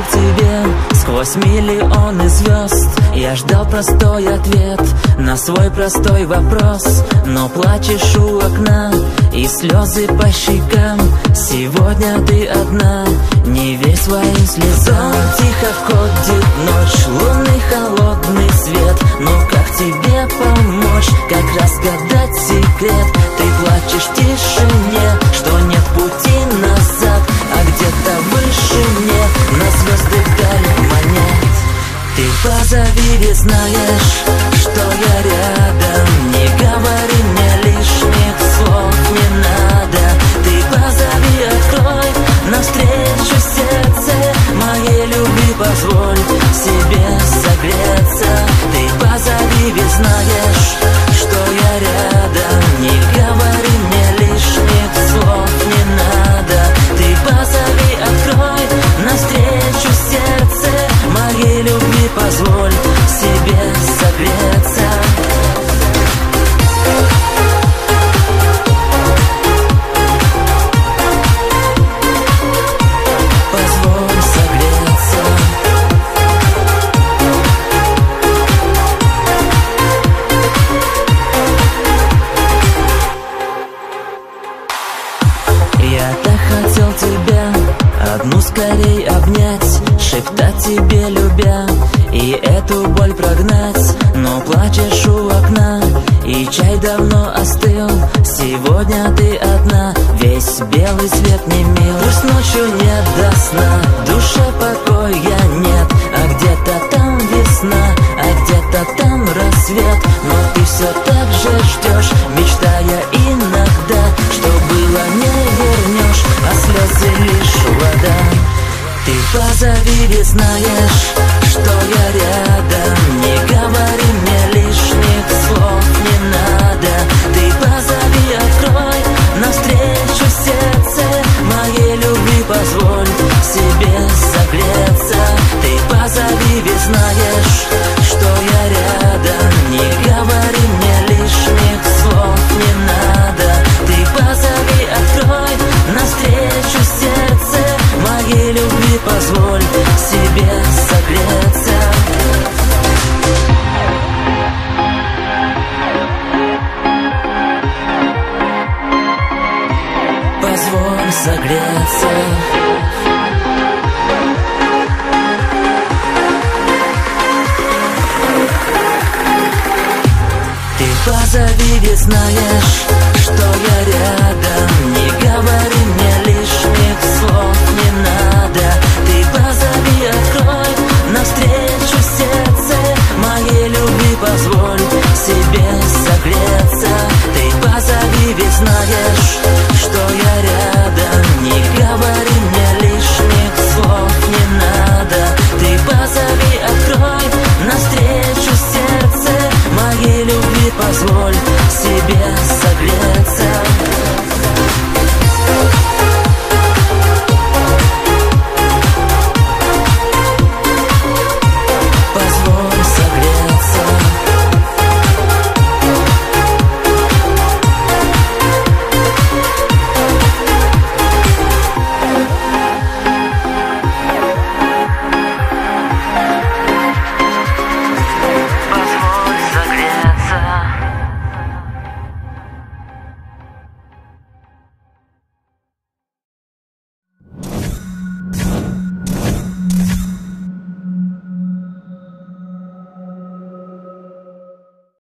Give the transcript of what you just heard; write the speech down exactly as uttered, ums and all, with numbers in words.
к тебе сквозь миллионы звезд. Я ждал простой ответ на свой простой вопрос, но плачешь у окна и слезы по щекам. Сегодня ты одна, не верь своим слезам. Тихо входит ночь, лунный холодный свет. Ну как тебе помочь, как разгадать секрет? Ты плачешь в тишине, что нет пути назад, а где-то выше мне на звезды вдаль манят. Ты позови, ведь знаешь, что я рядом. Не говори мне лишних слов, не надо. Ты позови, открой навстречу сердце моей любви, позволь себе согреться. Ты позови, ведь знаешь, что я рядом. Не говори мне лишних слов, не надо. Ты позови, открой навстречу сердце моей любви, позволь себе согреться. Позволь согреться. Я так хотел тебя одну скорей обнять, шептать тебе любя и эту боль прогнать. Но плачешь у окна, и чай давно остыл. Сегодня ты одна, весь белый свет не мил. Пусть ночью нет до сна, в душе покоя нет, а где-то там весна, а где-то там рассвет. Но ты все так же ждешь, мечтая иногда, что было не вернешь, а слезы лишь вода. Ты позови, ведь знаешь, что я рядом. Не говори мне лишних слов, не надо. Ты позови, открой навстречу сердце моей любви, позволь себе согреться. Ты позови, ведь знаешь, что я рядом. Не говори мне лишних слов, не надо. Ты позови, открой навстречу сердце моей любви, позволь себе согреться. Позволь согреться. Ты позови, ведь знаешь, что я рядом.